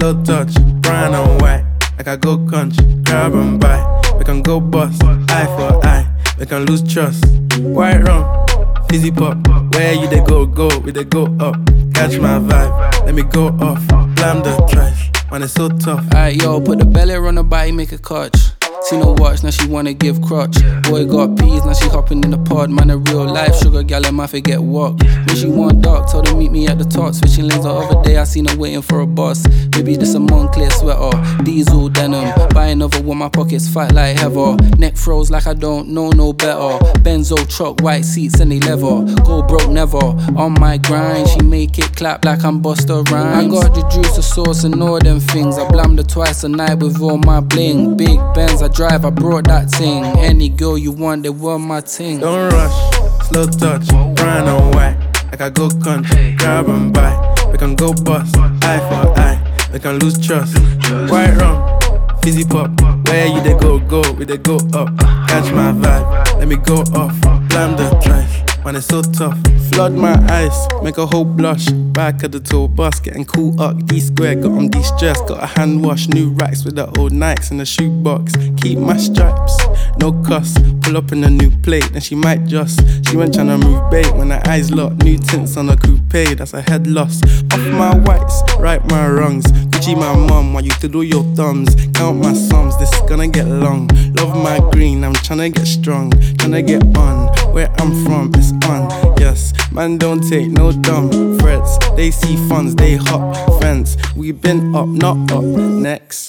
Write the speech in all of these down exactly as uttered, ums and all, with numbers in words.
slow touch, brown and white. Like I go country, grab and buy. We can go bust, eye for eye. We can lose trust. White rum, fizzy pop. Where you they go, go, we they go up. Catch my vibe, let me go off. Blam the trash, man it's so tough. Alright yo, put the belly on the body, make a catch. Seen her watch, now she wanna give crutch. Boy got peas, now she hopping in the pod. Man a real life sugar gal, and my forget walk. When she want dark, told her meet me at the top. Switching lanes the other day, I seen her waiting for a bus. Maybe this a Moncler sweater, diesel denim. Buy another one, my pockets fat like heather. Neck froze like I don't know no better. Benzo truck, white seats and they leather. Go broke never, on my grind. She make it clap like I'm Busta Rhymes. I got the juice, the sauce and all them things. I blammed her twice a night with all my bling. Big Benz, I drive, I brought that thing. Any girl you want, they want my thing. Don't rush, slow touch, brown and white. Like I go country, grab and buy. We can go bust, eye for eye. We can lose trust. White rum, fizzy pop. Where you they go, go, we they go up. Catch my vibe, let me go off. Blam the trash, man it's so tough. Flood my eyes, make a whole blush. Back of the tour bus, getting cool up. D-square, got on de-stress. Got a hand wash, new racks with the old Nikes in the shoebox. Keep my stripes, no cuss. Pull up in a new plate, then she might just. She went tryna move bait when her eyes locked. New tints on a coupe, that's a head loss. Off my whites, right my wrongs. Gucci my mum, while you twiddle your thumbs. Count my sums, this is gonna get long. Love my green, I'm tryna get strong. Tryna get on, where I'm from, it's on. Yes, man don't take no dumb threats. They see funds, they hop fence. We been up, not up, next.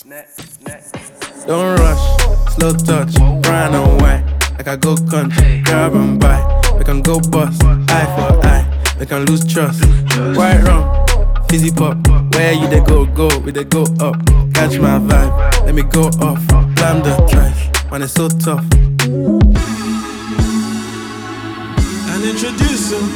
Don't rush, slow touch, brown and white. Like I go country, grab and buy. We can go bust, eye for eye. We can lose trust. White rum, fizzy pop. Where you they go, go, we they go up. Catch my vibe, let me go off. Blam the trash, man it's so tough. And introduce him,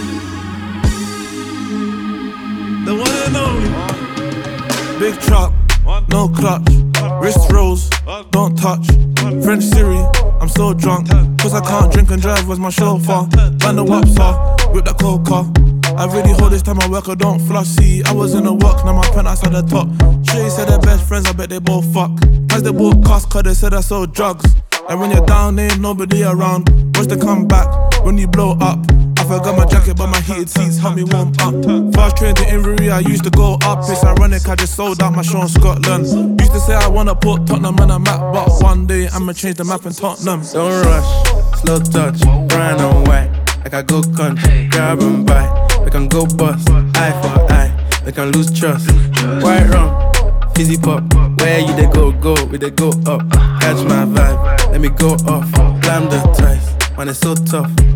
the one and only. Big truck, no clutch. Wrist rolls, don't touch. French Siri, I'm so drunk. Cause I can't drink and drive, where's my chauffeur? Ban the wapsa, whip the coca. I really hold this time I work, I don't flush. See, I was in the work, now my penthouse at the top. Shorty said they're best friends, I bet they both fuck. As they both cost, cause they said I sold drugs. And when you're down, there ain't nobody around. Watch the comeback when you blow up. I forgot my jacket, but my heated seats help me warm up. Fast train to Inverie, I used to go up. It's ironic, I just sold out my show in Scotland. Used to say I wanna put Tottenham on a map, but one day I'ma change the map in Tottenham. Don't rush, slow touch, brown and white. Like I go country, grab and buy. We can go bust, eye for eye. We can lose trust. White rum, fizzy pop. Where you they go, go, we they go up. Catch my vibe, let me go off. Blam the trash, man it's so tough.